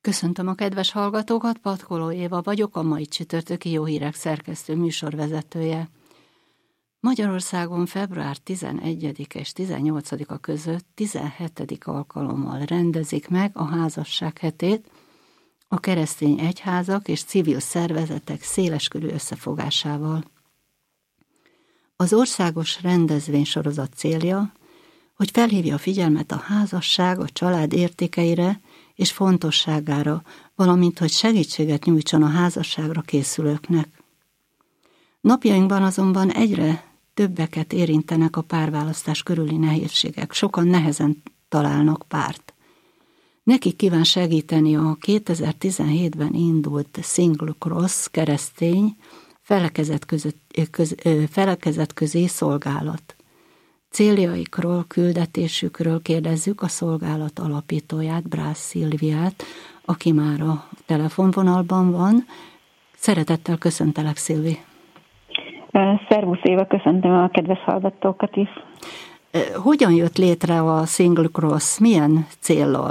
Köszöntöm a kedves hallgatókat, Patkoló Éva vagyok, a mai csütörtöki Jó Hírek szerkesztő műsorvezetője. Magyarországon február 11 és 18-a között 17. alkalommal rendezik meg a házasság hetét a keresztény egyházak és civil szervezetek széleskörű összefogásával. Az országos rendezvénysorozat célja, hogy felhívja a figyelmet a házasság, a család értékeire és fontosságára, valamint hogy segítséget nyújtson a házasságra készülőknek. Napjainkban azonban egyre többeket érintenek a párválasztás körüli nehézségek, sokan nehezen találnak párt. Nekik kíván segíteni a 2017-ben indult Single Cross keresztény felekezetközi szolgálat. Céljaikról, küldetésükről kérdezzük a szolgálat alapítóját, Brász Szilviát, aki már a telefonvonalban van. Szeretettel köszöntelek, Szilvi. Szervusz Éva, köszöntöm a kedves hallgatókat is. Hogyan jött létre a Single Cross? Milyen céllal?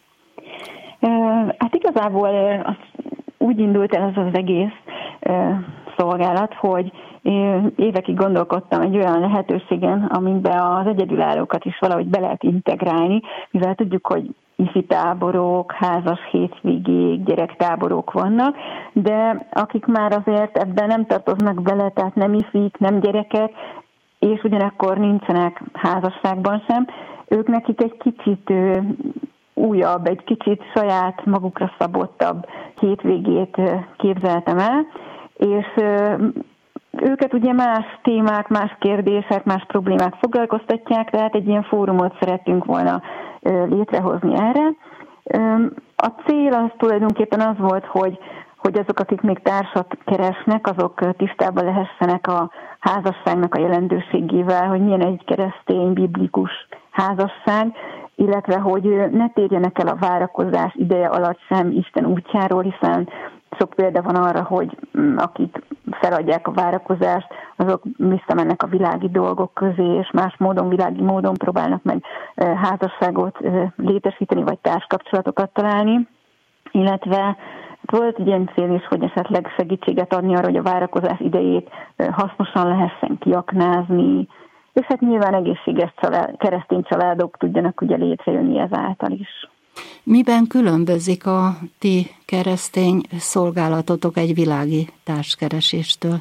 Hát igazából úgy indult el az egész szolgálat, hogy évekig gondolkodtam egy olyan lehetőségen, amiben az egyedülállókat is valahogy be lehet integrálni, mivel tudjuk, hogy ifi táborok, házas hétvégék, gyerektáborok vannak, de akik már azért ebben nem tartoznak bele, tehát nem ifik, nem gyerekek, és ugyanakkor nincsenek házasságban sem, ők nekik egy kicsit újabb, egy kicsit saját magukra szabottabb hétvégét képzeltem el, és őket ugye más témák, más kérdések, más problémák foglalkoztatják, tehát egy ilyen fórumot szerettünk volna létrehozni erre. A cél az tulajdonképpen az volt, hogy azok, akik még társat keresnek, azok tisztában lehessenek a házasságnak a jelentőségével, hogy milyen egy keresztény, biblikus házasság, illetve hogy ne térjenek el a várakozás ideje alatt sem Isten útjáról, hiszen sok példa van arra, hogy akik feladják a várakozást, azok visszamennek a világi dolgok közé, és más módon, világi módon próbálnak meg házasságot létesíteni, vagy társkapcsolatokat találni, illetve volt egy ilyen cél is, hogy esetleg segítséget adni arra, hogy a várakozás idejét hasznosan lehessen kiaknázni, és hát nyilván egészséges keresztény családok tudjanak ugye létrejönni ezáltal is. Miben különbözik a ti keresztény szolgálatotok egy világi társkereséstől?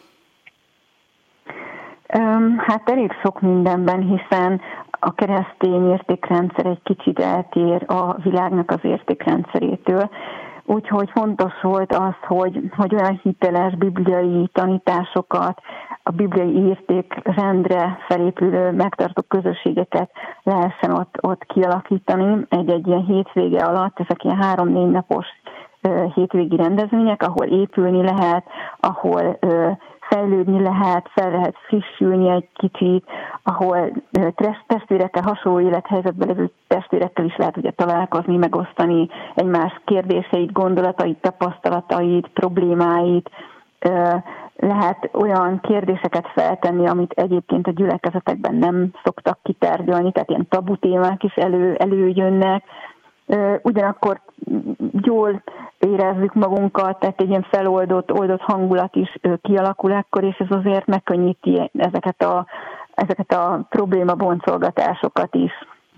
Hát elég sok mindenben, hiszen a keresztény értékrendszer egy kicsit eltér a világnak az értékrendszerétől. Úgyhogy fontos volt az, hogy olyan hiteles bibliai tanításokat, a bibliai értékrendre felépülő megtartó közösségeket lehessen ott kialakítani egy ilyen hétvége alatt. Ezek ilyen 3-4 napos hétvégi rendezvények, ahol épülni lehet, ahol fejlődni lehet, fel lehet frissülni egy kicsit, ahol testvérekkel, hasonló élethelyzetben lévő testvérekkel is lehet ugye találkozni, megosztani egymás kérdéseit, gondolatait, tapasztalatait, problémáit. Lehet olyan kérdéseket feltenni, amit egyébként a gyülekezetekben nem szoktak kitárgyalni, tehát ilyen tabu témák is előjönnek. Ugyanakkor jól érezzük magunkat, tehát egy ilyen oldott hangulat is kialakul ekkor, és ez azért megkönnyíti ezeket a problémaboncolgatásokat is.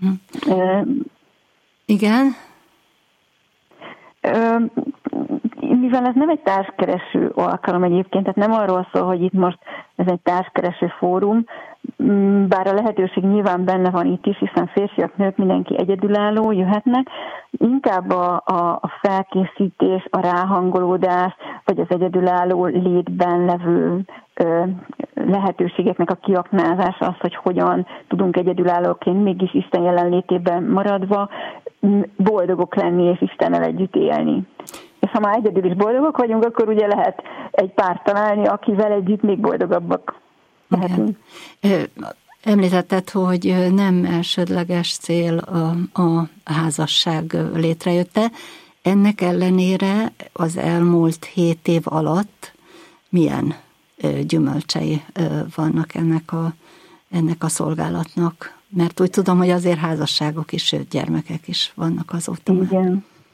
Igen? Mivel ez nem egy társkereső alkalom egyébként, tehát nem arról szól, hogy itt most ez egy társkereső fórum, bár a lehetőség nyilván benne van itt is, hiszen férfiak, nők, mindenki egyedülálló jöhetnek, inkább a felkészítés, a ráhangolódás, vagy az egyedülálló létben levő lehetőségeknek a kiaknázása az, hogy hogyan tudunk egyedülállóként mégis Isten jelenlétében maradva boldogok lenni és Istennel együtt élni. És ha már egyedül is boldogok vagyunk, akkor ugye lehet egy párt találni, akivel együtt még boldogabbak lehetünk. Említetted, hogy nem elsődleges cél a házasság létrejötte. Ennek ellenére az elmúlt 7 év alatt milyen gyümölcsei vannak ennek a szolgálatnak? Mert úgy tudom, hogy azért házasságok is, sőt gyermekek is vannak azóta. Igen.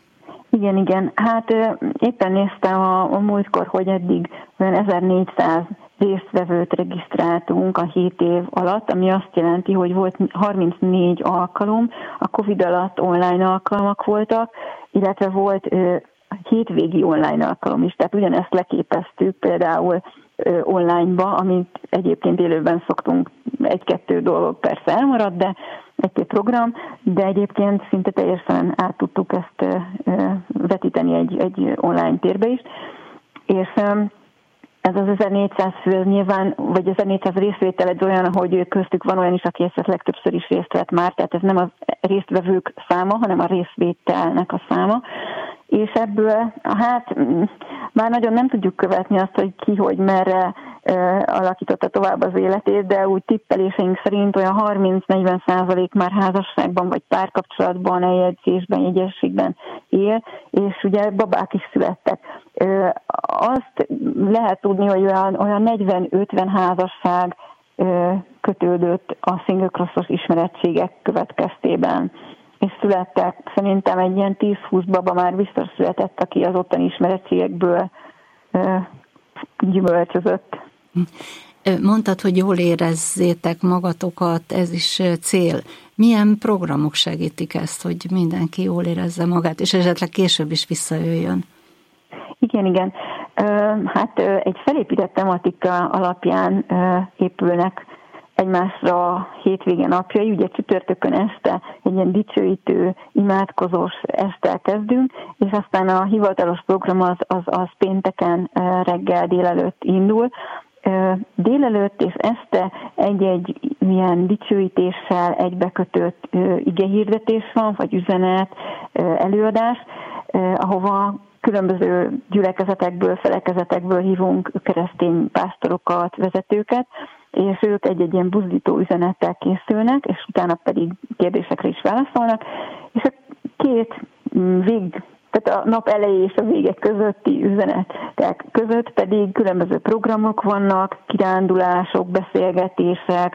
Igen. Hát éppen néztem a múltkor, hogy eddig olyan 1400 résztvevőt regisztráltunk a 7 év alatt, ami azt jelenti, hogy volt 34 alkalom, a Covid alatt online alkalmak voltak, illetve volt hétvégi online alkalom is, tehát ugyanezt leképeztük például online-ba, amit egyébként élőben szoktunk, 1-2 dolog persze elmarad, de egy-két program, de egyébként szinte teljesen át tudtuk ezt vetíteni egy online térbe is, és ez az 1400 fő nyilván, vagy 1400 részvétel egy olyan, hogy köztük van olyan is, aki esetleg többször is részt vett már, tehát ez nem a résztvevők száma, hanem a részvételnek a száma, és ebből hát már nagyon nem tudjuk követni azt, hogy ki, hogy merre alakította tovább az életét, de úgy tippeléseink szerint olyan 30-40% már házasságban vagy párkapcsolatban, eljegyzésben, jegyességben él, és ugye babák is születtek. Azt lehet tudni, hogy olyan 40-50 házasság kötődött a single crossos ismerettségek következtében. És születtek, szerintem egy ilyen 10-20 baba már biztos született, aki az ottani ismerettségekből gyümölcsözött. Mondtad, hogy jól érezzétek magatokat, ez is cél. Milyen programok segítik ezt, hogy mindenki jól érezze magát, és esetleg később is visszajöjjön? Igen. Hát egy felépített tematika alapján épülnek egymásra a hétvége napjai, ugye csütörtökön este egy ilyen dicsőítő, imádkozós estel kezdünk, és aztán a hivatalos program az pénteken reggel délelőtt indul. Délelőtt és este egy ilyen dicsőítéssel egybekötött igehirdetés van, vagy üzenet, előadás, ahova különböző gyülekezetekből, felekezetekből hívunk keresztény pásztorokat, vezetőket, és ők egy ilyen buzdító üzenettel készülnek, és utána pedig kérdésekre is válaszolnak, és a két tehát a nap eleje és a vége közötti üzenetek között pedig különböző programok vannak, kirándulások, beszélgetések,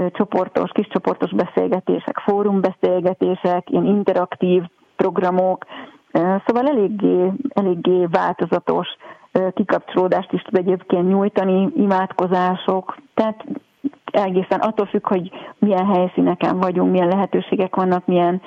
kiscsoportos beszélgetések, fórumbeszélgetések, ilyen interaktív programok, szóval eléggé változatos kikapcsolódást is tud egyébként nyújtani, imádkozások, tehát egészen attól függ, hogy milyen helyszíneken vagyunk, milyen lehetőségek vannak, milyen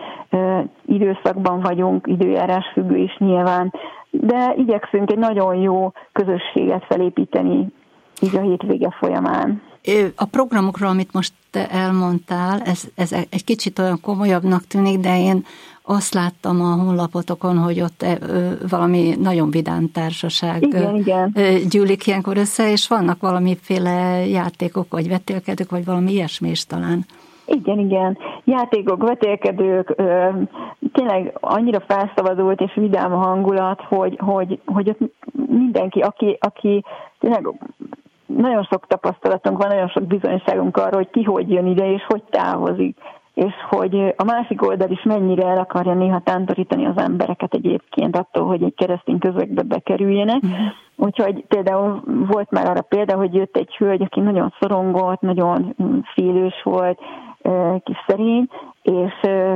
időszakban vagyunk, időjárás függő is nyilván, de igyekszünk egy nagyon jó közösséget felépíteni így a hétvége folyamán. A programokról, amit most te elmondtál, ez egy kicsit olyan komolyabbnak tűnik, de én azt láttam a honlapotokon, hogy ott valami nagyon vidám társaság igen. gyűlik ilyenkor össze, és vannak valamiféle játékok, vagy vetélkedők, vagy valami ilyesmi is talán. Igen. Játékok, vetélkedők, tényleg annyira felszabadult és vidám a hangulat, hogy ott mindenki, aki tényleg nagyon sok tapasztalatunk van, nagyon sok bizonyságunk arra, hogy ki hogy jön ide, és hogy távozik, és hogy a másik oldal is mennyire el akarja néha tántorítani az embereket egyébként attól, hogy egy keresztény közegbe bekerüljenek. Úgyhogy például volt már arra példa, hogy jött egy hölgy, aki nagyon szorongott, nagyon félős volt, kis szerény, és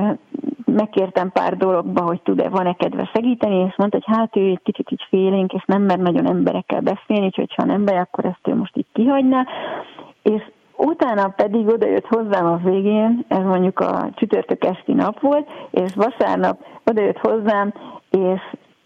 megkértem pár dologba, hogy van-e kedve segíteni, és mondta, hogy hát ő egy kicsit így félénk, és nem mer nagyon emberekkel beszélni, úgyhogy ha nem baj, akkor ezt ő most így kihagyná. És utána pedig odajött hozzám a végén, ez mondjuk a csütörtök esti nap volt, és vasárnap odajött hozzám, és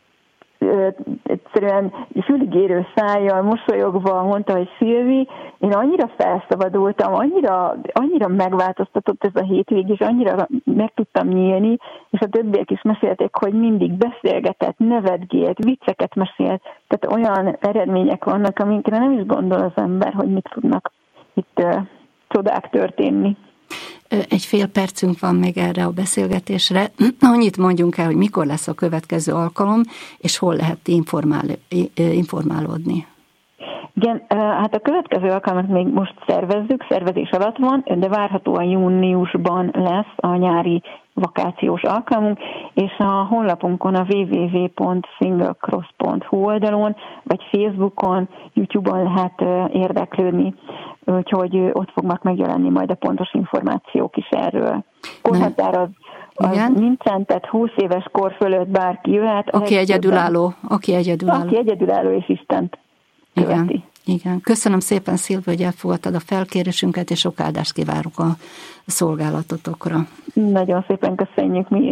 egyszerűen füligérő szájjal, mosolyogva mondta, hogy Szilvi, én annyira felszabadultam, annyira megváltoztatott ez a hétvég, és annyira meg tudtam nyílni, és a többiek is mesélték, hogy mindig beszélgetett, nevetgélt, vicceket mesélt, tehát olyan eredmények vannak, amikre nem is gondol az ember, hogy mit tudnak itt csodák történni. Egy fél percünk van még erre a beszélgetésre. Annyit mondjunk el, hogy mikor lesz a következő alkalom, és hol lehet informálódni. Igen, hát a következő alkalmat még most szervezés alatt van, de várhatóan júniusban lesz a nyári vakációs alkalmunk, és a honlapunkon a www.singlecross.hu oldalon, vagy Facebookon, YouTube-on lehet érdeklődni, úgyhogy ott fognak megjelenni majd a pontos információk is erről. Korhatár az nincsen, tehát 20 éves kor fölött bárki jöhet. Aki egyedülálló és Istent követi. Igen. Köszönöm szépen, Szilvi, hogy elfogadtad a felkérésünket, és sok áldást kívánok a szolgálatotokra. Nagyon szépen köszönjük mi is.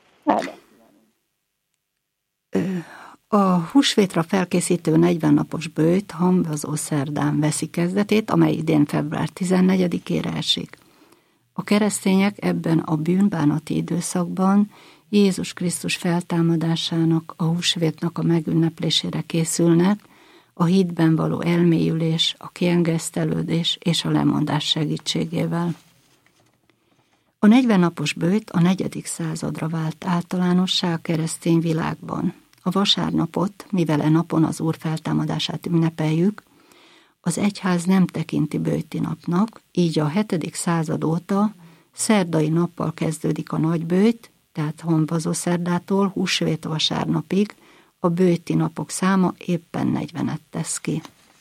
A húsvétra felkészítő 40 napos böjt Hamvazó szerdán veszi kezdetét, amely idén február 14-ére esik. A keresztények ebben a bűnbánati időszakban Jézus Krisztus feltámadásának, a húsvétnak a megünneplésére készülnek, a hitben való elmélyülés, a kiengesztelődés és a lemondás segítségével. A 40 napos böjt a 4. századra vált általánossá a keresztény világban. A vasárnapot, mivel e napon az Úr feltámadását ünnepeljük, az egyház nem tekinti böjti napnak, így a 7. század óta szerdai nappal kezdődik a nagyböjt, tehát Hamvazó szerdától húsvét vasárnapig, a böjti napok száma éppen 40-et tesz ki.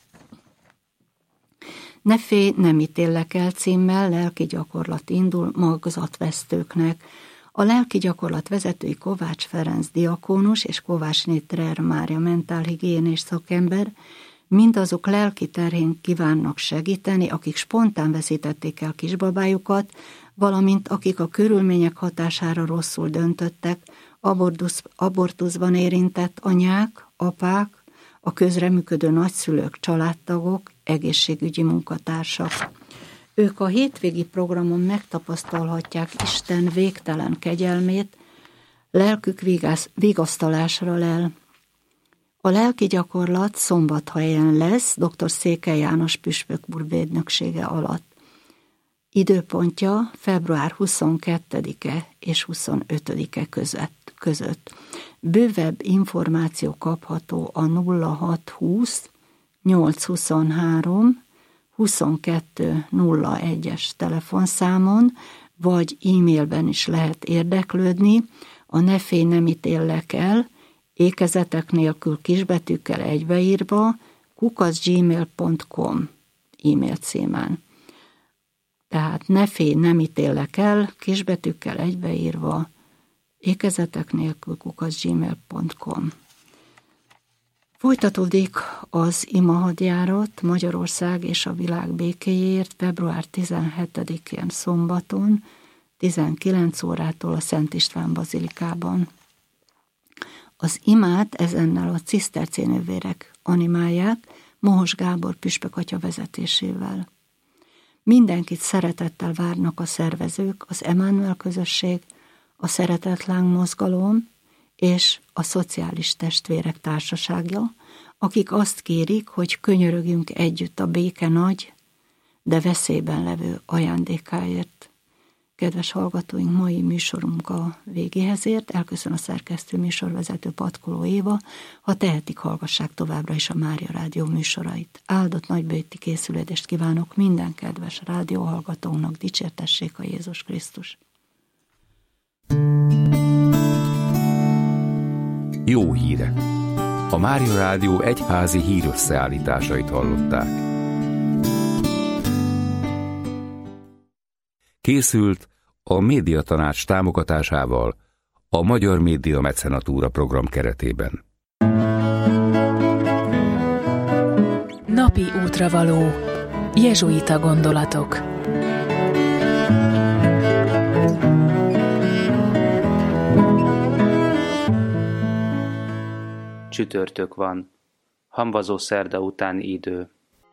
Ne félj, nem ítéllek el címmel lelki gyakorlat indul magzatvesztőknek. A lelki gyakorlat vezetői Kovács Ferenc diakónus és Kovácsné Trer Mária mentálhigiénés szakember mindazok lelki terhén kívánnak segíteni, akik spontán veszítették el kisbabájukat, valamint akik a körülmények hatására rosszul döntöttek, abortuszban érintett anyák, apák, a közreműködő nagyszülők, családtagok, egészségügyi munkatársak. Ők a hétvégi programon megtapasztalhatják Isten végtelen kegyelmét, lelkük vigasztalásra lel. A lelki gyakorlat Szombathelyen lesz, dr. Székely János püspök úr védnöksége alatt. Időpontja február 22-e és 25-e között. Bővebb információ kapható a 0620 823 2201-es telefonszámon, vagy e-mailben is lehet érdeklődni, a ne félj, nem ítéllek el, ékezetek nélkül kisbetűkkel egybeírva, @gmail.com e-mail címen. Tehát ne félj, nem ítéllek el, kisbetűkkel egybeírva, ékezetek nélkül @gmail.com. Folytatódik az imahadjárat Magyarország és a világ békéjéért február 17-én szombaton 19 órától a Szent István bazilikában. Az imát ezennel a cisztercénővérek animálják Mohos Gábor püspök atya vezetésével. Mindenkit szeretettel várnak a szervezők, az Emmanuel közösség, a Szeretetláng mozgalom és a Szociális Testvérek Társasága, akik azt kérik, hogy könyörögjünk együtt a béke nagy, de veszélyben levő ajándékáért. Kedves hallgatóink, mai műsorunk a végéhez ért, elköszön a szerkesztő műsorvezető Patkoló Éva, ha tehetik, hallgassák továbbra is a Mária Rádió műsorait. Áldott nagyböjti készülődést kívánok minden kedves rádióhallgatónak, dicsértessék a Jézus Krisztus. Jó hírek! A Mária Rádió egyházi hírösszeállításait hallották. Készült a Médiatanács támogatásával a Magyar Média Mecenatúra program keretében. Napi útravaló. Jezsuita gondolatok. Csütörtök van. Hamvazó szerda utáni idő.